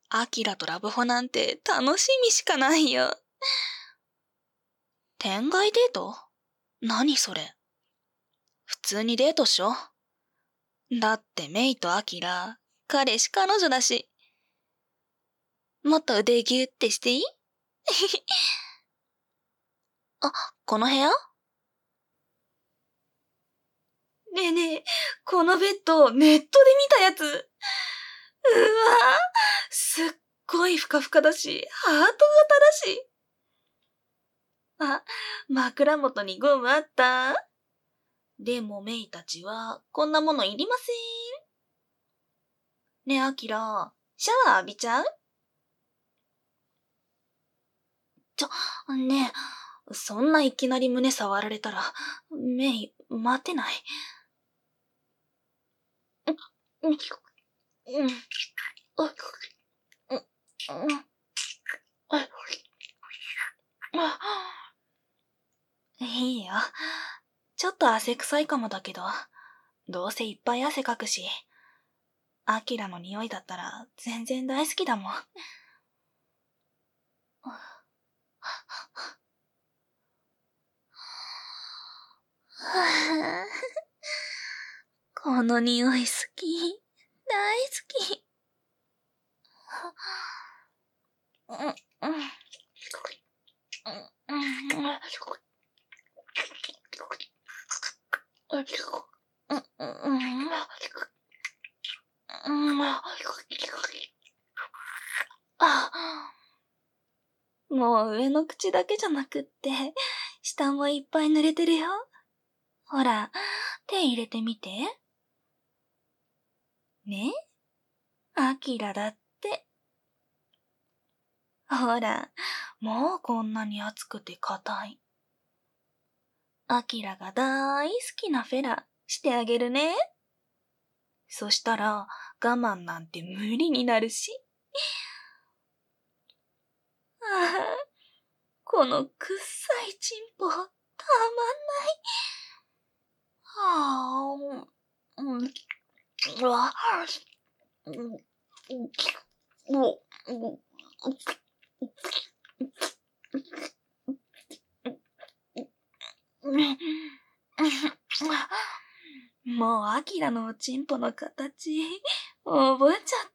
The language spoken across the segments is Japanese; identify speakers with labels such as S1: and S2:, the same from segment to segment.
S1: アキラとラブホなんて楽しみしかないよ。天外デート？何それ。普通にデートっしょ。だってメイとアキラ、彼氏彼女だし。もっと腕ギュッてしていい？あ、この部屋？ねえねえ、このベッドネットで見たやつ。うわぁ、すっごいふかふかだし、ハート型だし。あ、枕元にゴムあった？でもメイたちはこんなものいりません。ねえ、アキラ、シャワー浴びちゃう？ねえ、そんないきなり胸触られたら、メイ、待てない。いいよ。ちょっと汗臭いかもだけど、どうせいっぱい汗かくし、アキラの匂いだったら全然大好きだもん。この匂い好き。大好き。もう上の口だけじゃなくって、下もいっぱい濡れてるよ。ほら、手入れてみて。ね？アキラだって。ほら、もうこんなに熱くて硬い。アキラが大好きなフェラしてあげるね。そしたら我慢なんて無理になるし。ああ、このくっさいチンポ、たまんない。はあ、うわ、もうアキラのおちんぽの形、覚えちゃった。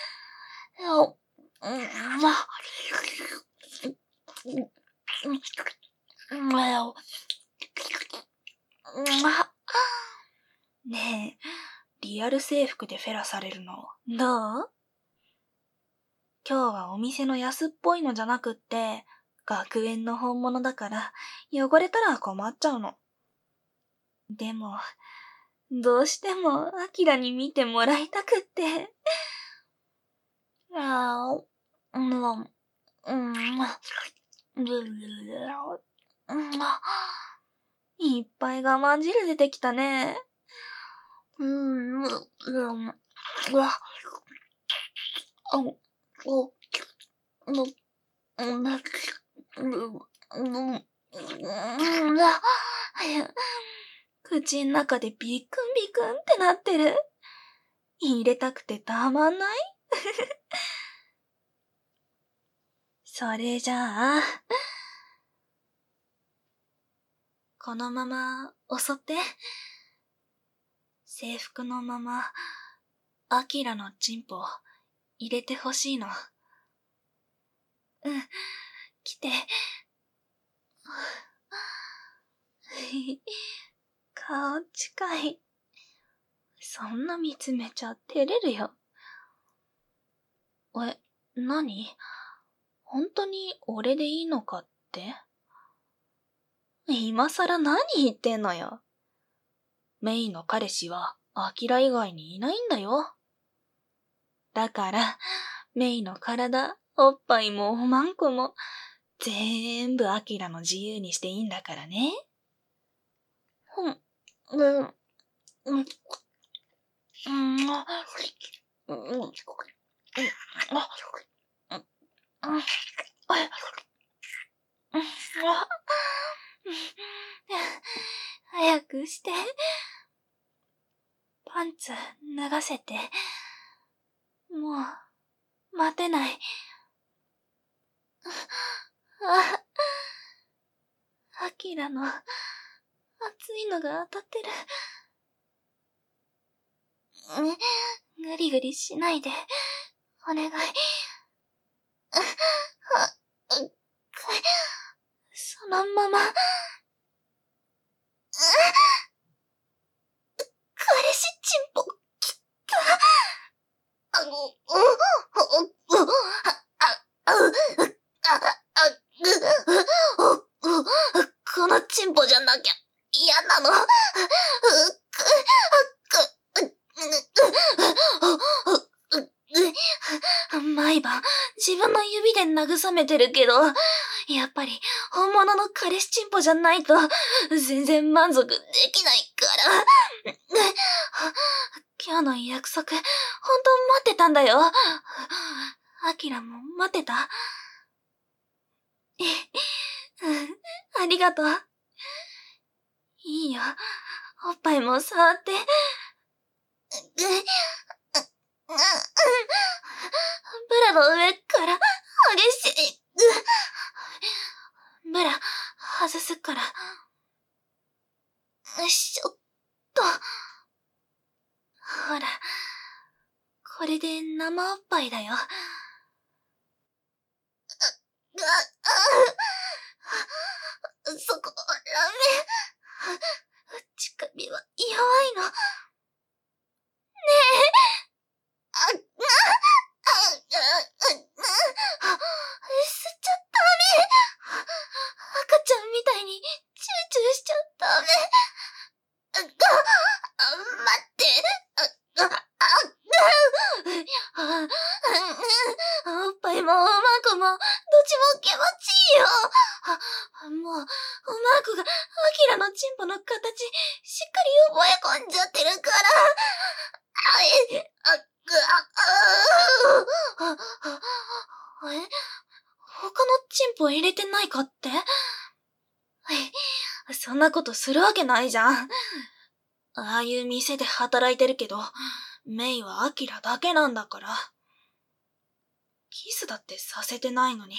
S1: ねえ、リアル制服でフェラされるの、どう？今日はお店の安っぽいのじゃなくって、学園の本物だから、汚れたら困っちゃうの。でも、どうしてもアキラに見てもらいたくって。いっぱい我慢汁出てきたね。口ん中でビクンビクンってなってる。入れたくてたまんない？それじゃあ、このまま襲って。制服のまま、アキラのチンポ入れてほしいの。うん、来て。顔近い。そんな見つめちゃ照れるよ。何？本当に俺でいいのかって？今さら何言ってんのよ。メイの彼氏はアキラ以外にいないんだよ。だから、メイの体、おっぱいもおまんこも、全部アキラの自由にしていいんだからね。早くして。パンツ脱がせて。も待てない。アキラの熱いのが当たってる。グリグリしないで。お願い。そのまま。彼氏チンポ、きったこのチンポじゃなきゃ嫌なの。毎晩自分の指で慰めてるけど、やっぱり本物の彼氏チンポじゃないと全然満足できないから。今日の約束、本当待ってたんだよ。アキラも待ってた？ありがとう。いいよ。おっぱいも触って。ブラの上から激しい。ブラ外すから。ちょっと。ほら、これで生おっぱいだよ。そこ、ラメ。乳首は弱いの。ねえ。吸っちゃダメ。赤ちゃんみたいにチューチューしちゃダメ。待って。おっぱいもおまこもどっちも気持ちいいよ。もうおまこがアキラのチンポの形しっかり覚え込んじゃってるから。他のチンポ入れてないかって？そんなことするわけないじゃん。ああいう店で働いてるけど、メイはアキラだけなんだから。キスだってさせてないのに。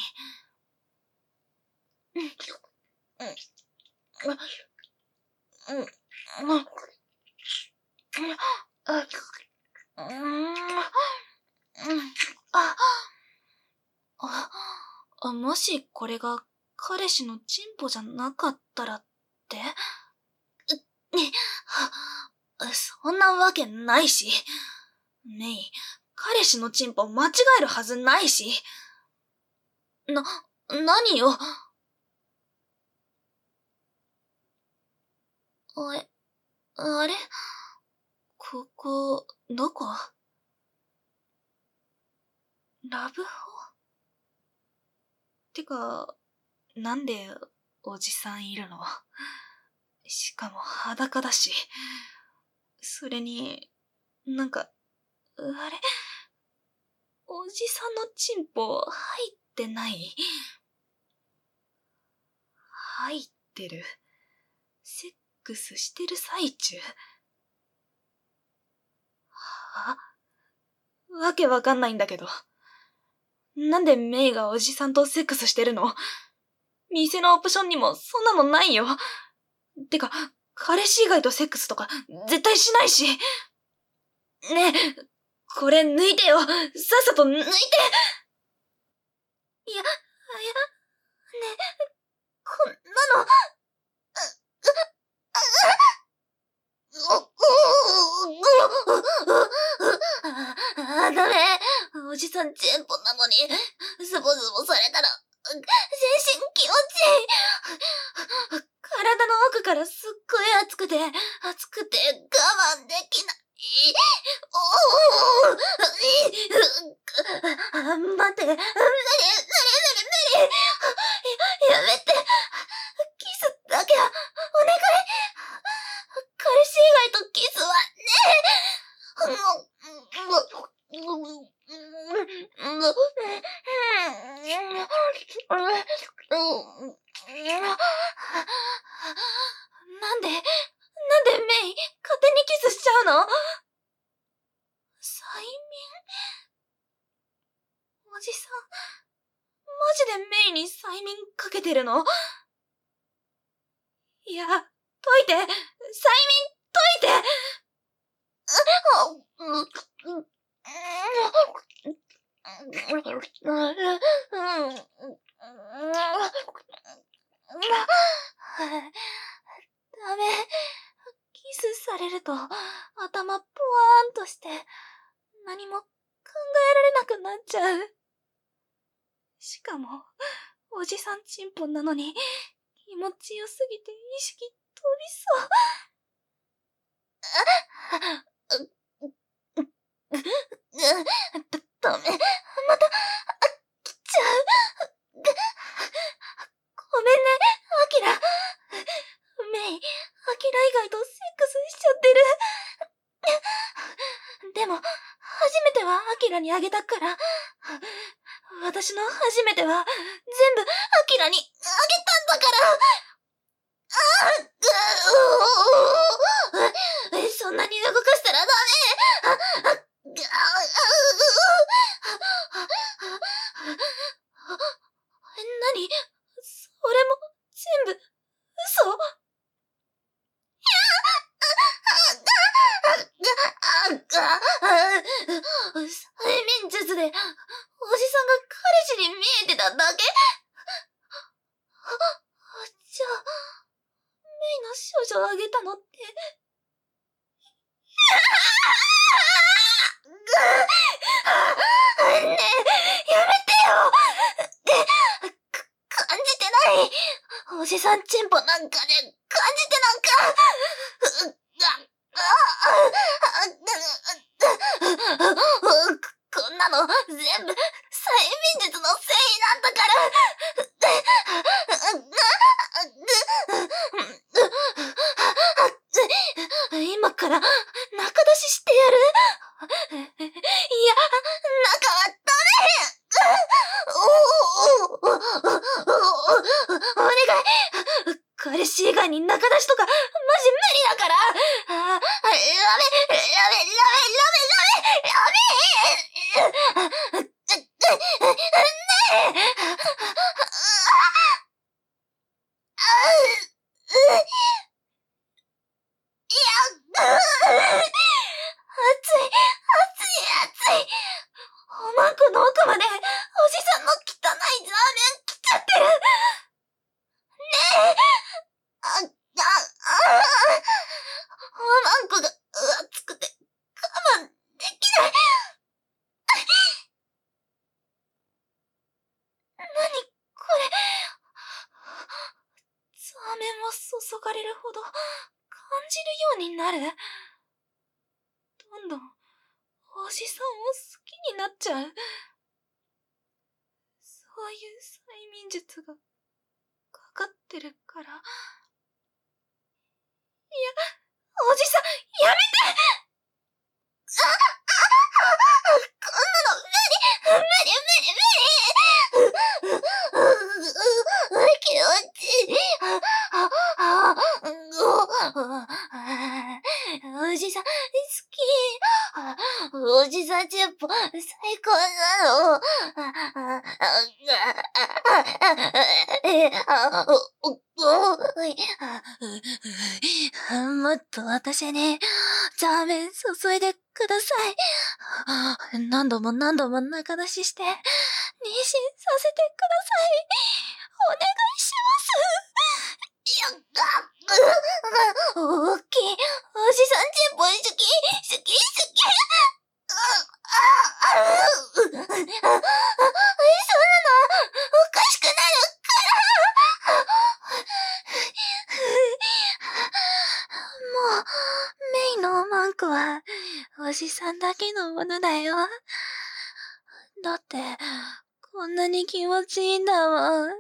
S1: もしこれが彼氏のチンポじゃなかったらって？そんなわけないし。メイ、彼氏のチンポ間違えるはずないし。何よ。あれ？ここ、どこ？ラブホ？てか、なんでおじさんいるの？しかも裸だし。それに、なんか、あれ？おじさんのチンポ入ってない？入ってる？セックスしてる最中？は？わけわかんないんだけど。なんでメイがおじさんとセックスしてるの？店のオプションにもそんなのないよ。てか、彼氏以外とセックスとか絶対しないし。ねえ、これ抜いてよ。さっさと抜いて。ねえ、こんなの。ダメ。おじさんチンポなのに、ズボズボされたら、全身気持ちいい。体の奥からすっごい熱くて我慢できない。待って、無理。やめて。キスだけは、お願い。彼氏以外とキスはなんでメイ、勝手にキスしちゃうの？催眠？ おじさん、マジでメイに催眠かけてるの？いや、解いて！催眠解いて！ダメ。キスされると頭ポワーンとして何も考えられなくなっちゃう。しかも、おじさんチンポなのに気持ちよすぎて意識飛びそう。ダメ。また、来ちゃう。ごめんね、アキラ。メイ、アキラ以外とセックスしちゃってる。でも、初めてはアキラにあげたから、私の初めては全部アキラにあげたんだから。そんなに動かしたらダメ。何？それも全部嘘？催眠術でおじさんが彼氏に見えてただけ？じゃあ、メイの少女をあげたのって。ねえ、やめてよ。感じてない。おじさんチンポなんかで感じてなんか。こんなの全部催眠術のせいなんだから。今から仲出ししてやる。いや、仲はダメ。お願い。彼氏以外に仲出しとかマジ無理だから。やめ。熱い。おまんこの奥までおじさんの汚いザーメン来ちゃってる。ねえ。おまんこが熱くて我慢できない。何これ。ザーメンを注がれるほど感じるようになる。どんどんおじさんを好きになっちゃう。そういう催眠術がかかってるから。いや、おじさん、やめて！こんなの無理。気持ちいい。おじさん、好き。おじさんチンポ、最高なの。もっと私にザーメン注いでください。何度も仲出しして妊娠させてください。お願いします。大きいおじさんチンポ好き。そんなのおかしくなるから。もうメイのおまんこはおじさんだけのものだよ。だってこんなに気持ちいいんだもん。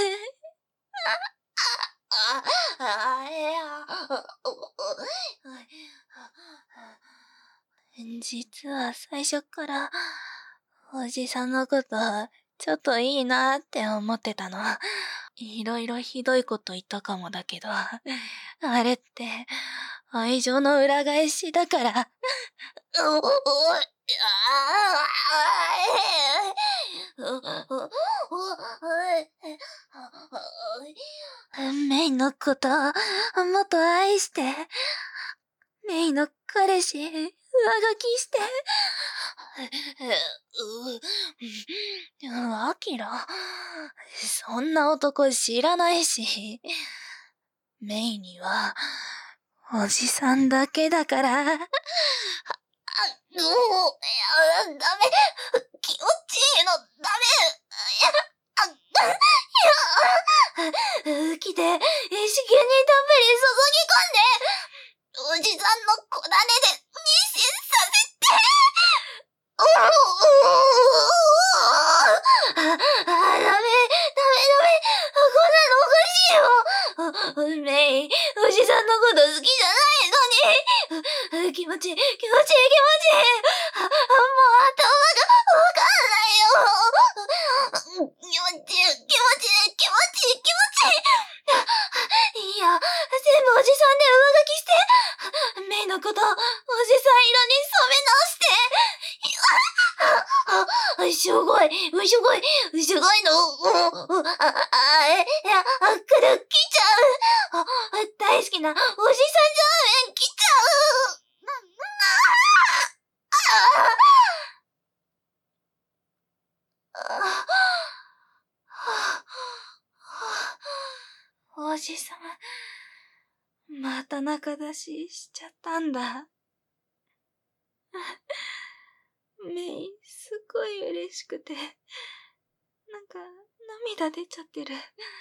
S1: 実は最初からおじさんのことちょっといいなって思ってたの。いろいろひどいこと言ったかもだけど、あれって愛情の裏返しだから。 メイのこと、もっと愛して。メイの彼氏、上書きして。アキラ、そんな男知らないし。メイには、おじさんだけだから。ダメ。気持ちいいの、ダメ。来て、至急にたっぷり注ぎ込んで、おじさんの小種で妊娠させて。ダメ。こんなのおかしいよ。メイ、おじさんのこと好きじゃないのに。気持ちいい。もう頭がわかんないよ。気持ちいい。いいよ。全部おじさんで上書きして。メイのこと、おじさん色に染め直して。しょごいの。来ちゃう。大好きなおじさんジャーメン来ちゃう。おじさん、また仲出ししちゃったんだ。メイ、すごい嬉しくて、なんか涙出ちゃってる。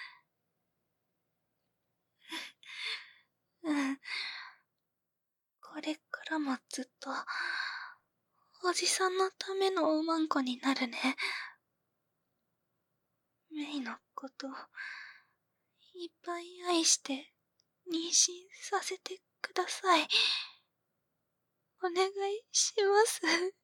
S1: これからもずっと、おじさんのためのおまんこになるね。メイのこと、いっぱい愛して、妊娠させてください。お願いします。